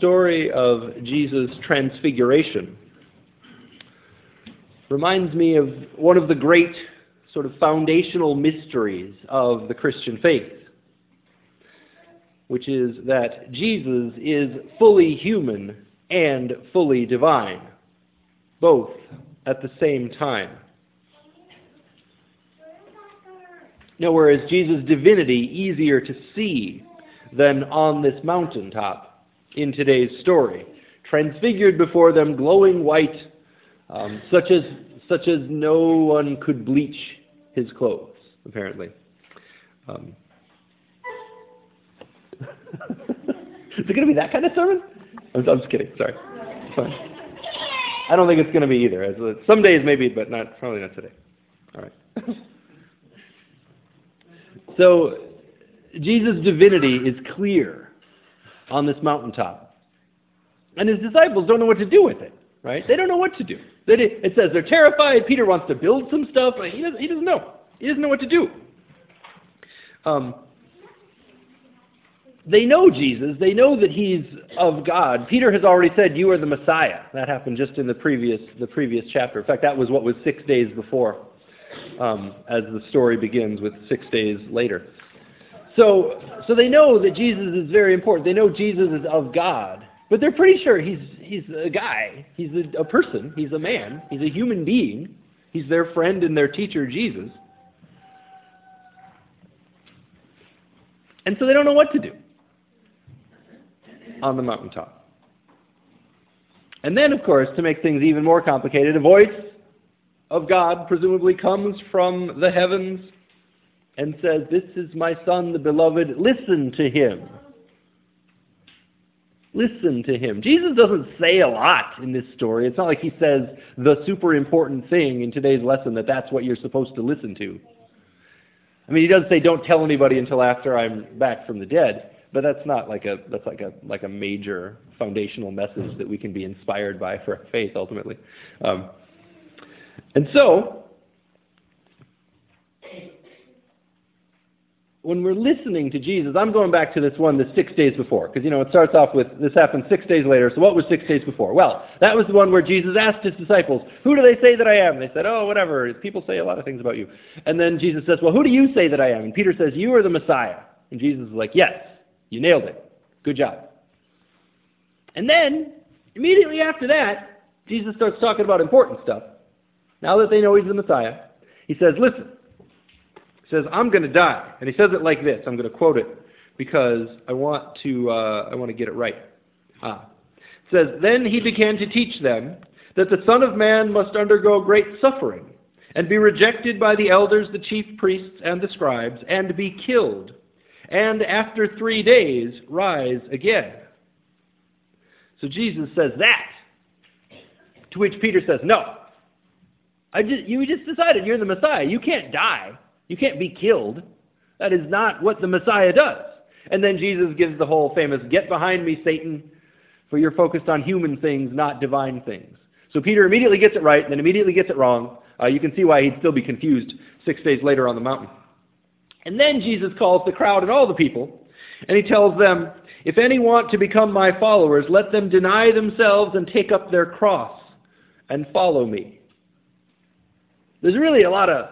story of Jesus' transfiguration reminds me of one of the great sort of foundational mysteries of the Christian faith, which is that Jesus is fully human and fully divine, both at the same time. Nowhere is Jesus' divinity easier to see than on this mountaintop in today's story, transfigured before them, glowing white, such as no one could bleach his clothes, apparently. Is it going to be that kind of sermon? I'm just kidding. Sorry. It's fine. I don't think it's going to be either. Some days maybe, but probably not today. All right. So, Jesus' divinity is clear on this mountaintop. And his disciples don't know what to do with it, right? They don't know what to do. It says they're terrified. Peter wants to build some stuff. He doesn't know. He doesn't know what to do. They know Jesus. They know that he's of God. Peter has already said, "You are the Messiah." That happened just in the previous chapter. In fact, that was what was 6 days before, as the story begins with 6 days later. So they know that Jesus is very important. They know Jesus is of God, but they're pretty sure he's a guy. He's a person. He's a man. He's a human being. He's their friend and their teacher, Jesus. And so they don't know what to do on the mountaintop. And then, of course, to make things even more complicated, a voice of God presumably comes from the heavens and says, "This is my Son, the beloved. Listen to him." Listen to him. Jesus doesn't say a lot in this story. It's not like he says the super important thing in today's lesson that's what you're supposed to listen to. I mean, he does say, "Don't tell anybody until after I'm back from the dead," but that's not like a major foundational message that we can be inspired by for our faith ultimately. And so, when we're listening to Jesus, I'm going back to this 6 days before, because it starts off with this happened 6 days later. So what was 6 days before? Well, that was the one where Jesus asked his disciples, "Who do they say that I am?" And they said, "Oh, whatever. People say a lot of things about you." And then Jesus says, "Well, who do you say that I am?" And Peter says, "You are the Messiah." And Jesus is like, "Yes, you nailed it. Good job." And then, immediately after that, Jesus starts talking about important stuff. Now that they know he's the Messiah, he says, "Listen." He says, "I'm going to die." And he says it like this. I'm going to quote it because I want to get it right. It says, "Then he began to teach them that the Son of Man must undergo great suffering and be rejected by the elders, the chief priests, and the scribes, and be killed, and after 3 days rise again." So Jesus says that, to which Peter says, "No. You just decided you're the Messiah. You can't die. You can't be killed. That is not what the Messiah does." And then Jesus gives the whole famous, "Get behind me, Satan, for you're focused on human things, not divine things." So Peter immediately gets it right and then immediately gets it wrong. You can see why he'd still be confused 6 days later on the mountain. And then Jesus calls the crowd and all the people, and he tells them, "If any want to become my followers, let them deny themselves and take up their cross and follow me." There's really a lot of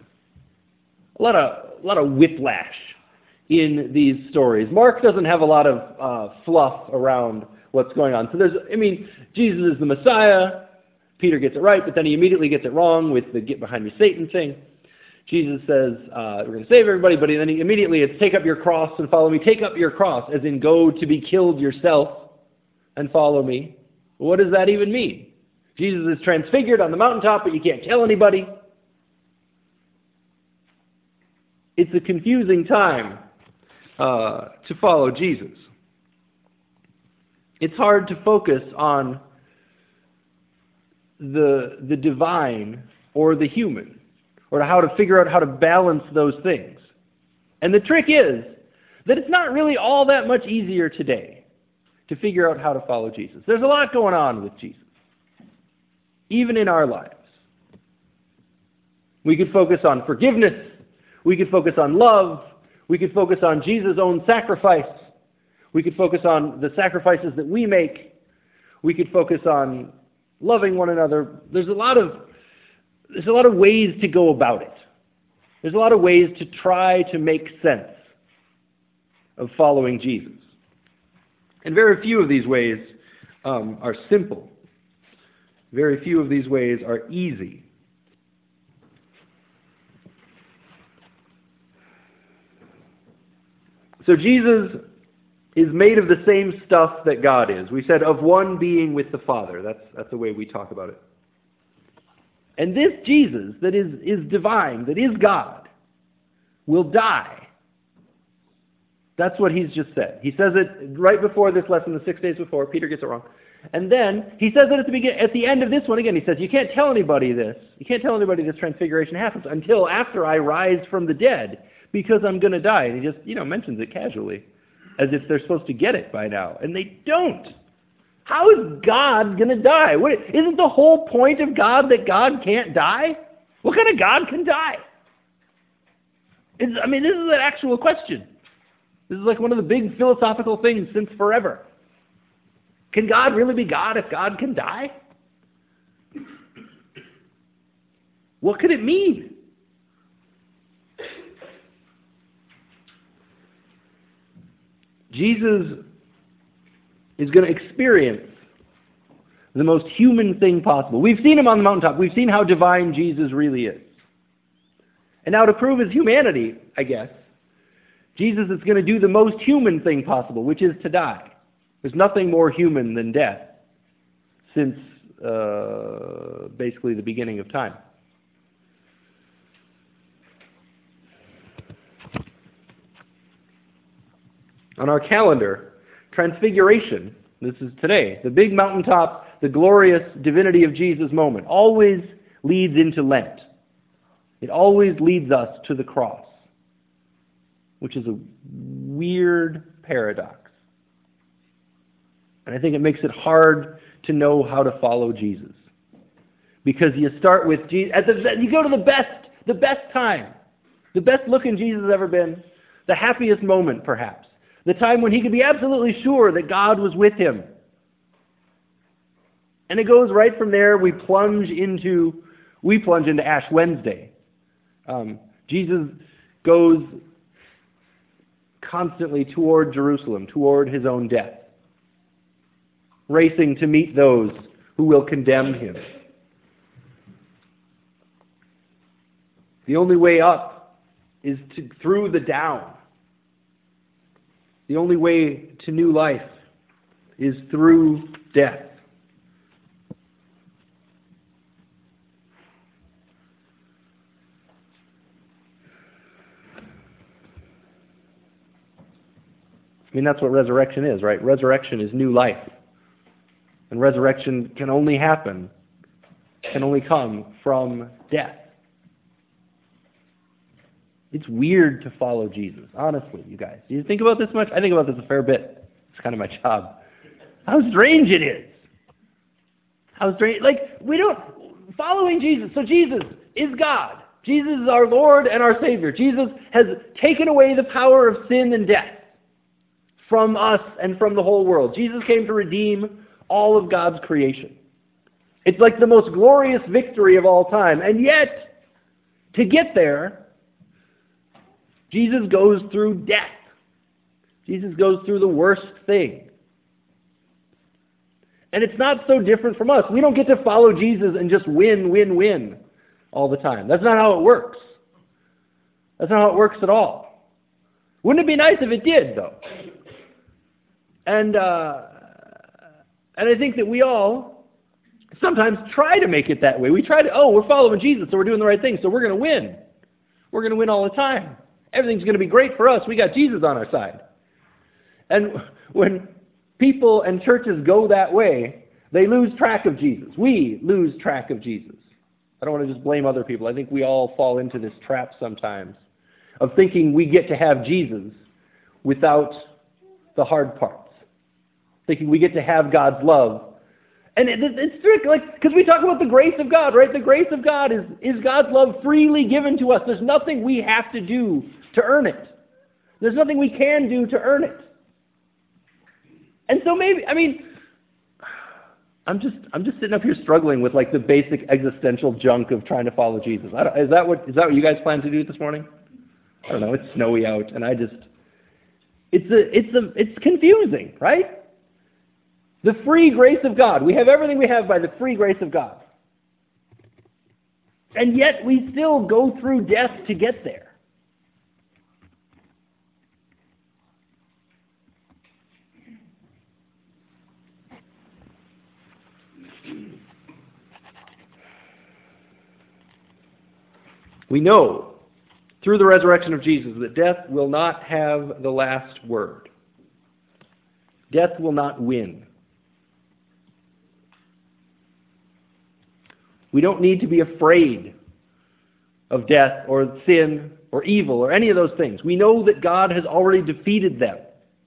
whiplash in these stories. Mark doesn't have a lot of fluff around what's going on. So Jesus is the Messiah. Peter gets it right, but then he immediately gets it wrong with the "get behind me, Satan" thing. Jesus says, "We're going to save everybody," but then immediately it's "take up your cross and follow me." Take up your cross, as in go to be killed yourself and follow me. What does that even mean? Jesus is transfigured on the mountaintop, but you can't tell anybody. It's a confusing time to follow Jesus. It's hard to focus on the divine or the human, or how to figure out how to balance those things. And the trick is that it's not really all that much easier today to figure out how to follow Jesus. There's a lot going on with Jesus, even in our lives. We could focus on forgiveness. We could focus on love. We could focus on Jesus' own sacrifice. We could focus on the sacrifices that we make. We could focus on loving one another. There's a lot of ways to go about it. There's a lot of ways to try to make sense of following Jesus. And very few of these ways are simple. Very few of these ways are easy. So Jesus is made of the same stuff that God is. We said of one being with the Father. That's the way we talk about it. And this Jesus that is divine, that is God, will die. That's what he's just said. He says it right before this lesson, the 6 days before. Peter gets it wrong. And then he says it at the end of this one again. He says, you can't tell anybody this. You can't tell anybody this transfiguration happens until after I rise from the dead, because I'm going to die. And he just, mentions it casually, as if they're supposed to get it by now. And they don't. How is God going to die? Isn't the whole point of God that God can't die? What kind of God can die? This is an actual question. This is like one of the big philosophical things since forever. Can God really be God if God can die? What could it mean? Jesus is going to experience the most human thing possible. We've seen him on the mountaintop. We've seen how divine Jesus really is. And now to prove his humanity, I guess, Jesus is going to do the most human thing possible, which is to die. There's nothing more human than death since basically the beginning of time. On our calendar, Transfiguration, this is today, the big mountaintop, the glorious divinity of Jesus moment, always leads into Lent. It always leads us to the cross, which is a weird paradox. And I think it makes it hard to know how to follow Jesus. Because you start with Jesus, you go to the best time, the best looking Jesus has ever been, the happiest moment perhaps, the time when he could be absolutely sure that God was with him. And it goes right from there, we plunge into Ash Wednesday. Jesus goes constantly toward Jerusalem, toward his own death, racing to meet those who will condemn him. The only way up is through the down. The only way to new life is through death. That's what resurrection is, right? Resurrection is new life. And resurrection can only come from death. It's weird to follow Jesus, honestly, you guys. Do you think about this much? I think about this a fair bit. It's kind of my job. How strange it is. How strange. Following Jesus. So Jesus is God. Jesus is our Lord and our Savior. Jesus has taken away the power of sin and death from us and from the whole world. Jesus came to redeem all of God's creation. It's like the most glorious victory of all time. And yet, to get there, Jesus goes through death. Jesus goes through the worst thing. And it's not so different from us. We don't get to follow Jesus and just win all the time. That's not how it works. That's not how it works at all. Wouldn't it be nice if it did, though? And I think that we all sometimes try to make it that way. We try to, we're following Jesus, so we're doing the right thing, so we're going to win. We're going to win all the time. Everything's going to be great for us. We got Jesus on our side. And when people and churches go that way, they lose track of Jesus. We lose track of Jesus. I don't want to just blame other people. I think we all fall into this trap sometimes of thinking we get to have Jesus without the hard parts. Thinking we get to have God's love. And it's strict, because we talk about the grace of God, right? The grace of God is God's love freely given to us. There's nothing we have to do to earn it. There's nothing we can do to earn it. And so maybe, I'm just sitting up here struggling with like the basic existential junk of trying to follow Jesus. Is that what you guys plan to do this morning? I don't know. It's snowy out, and it's confusing, right? The free grace of God. We have everything we have by the free grace of God. And yet we still go through death to get there. We know through the resurrection of Jesus that death will not have the last word. Death will not win. We don't need to be afraid of death or sin or evil or any of those things. We know that God has already defeated them.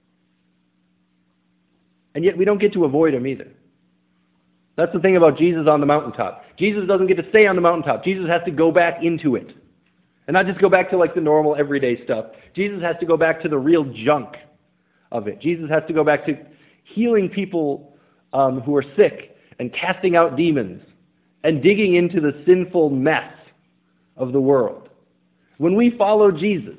And yet we don't get to avoid them either. That's the thing about Jesus on the mountaintop. Jesus doesn't get to stay on the mountaintop. Jesus has to go back into it. And not just go back to like the normal everyday stuff. Jesus has to go back to the real junk of it. Jesus has to go back to healing people who are sick and casting out demons and digging into the sinful mess of the world. When we follow Jesus,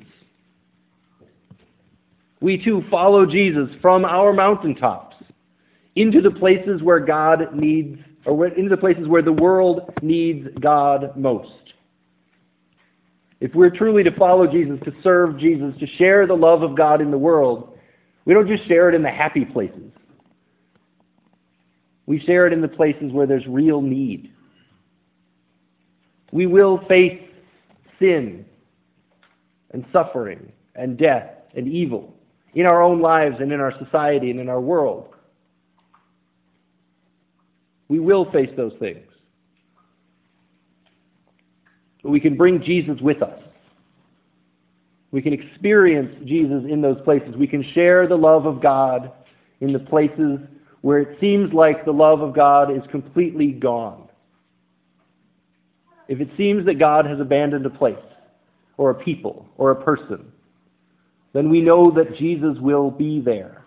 we too follow Jesus from our mountaintops into the places where God needs, or into the places where the world needs God most. If we're truly to follow Jesus, to serve Jesus, to share the love of God in the world, we don't just share it in the happy places. We share it in the places where there's real need. We will face sin and suffering and death and evil in our own lives and in our society and in our world. We will face those things. But we can bring Jesus with us. We can experience Jesus in those places. We can share the love of God in the places where it seems like the love of God is completely gone. If it seems that God has abandoned a place, or a people, or a person, then we know that Jesus will be there.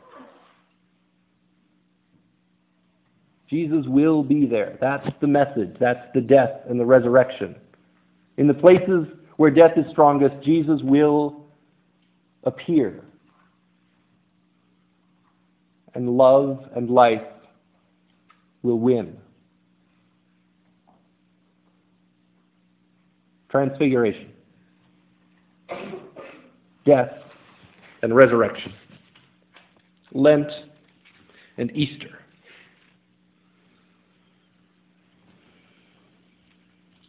Jesus will be there. That's the message. That's the death and the resurrection. In the places where death is strongest, Jesus will appear. And love and life will win. Transfiguration. Death and resurrection. Lent and Easter.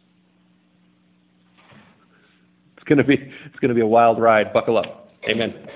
It's going to be a wild ride. Buckle up. Amen.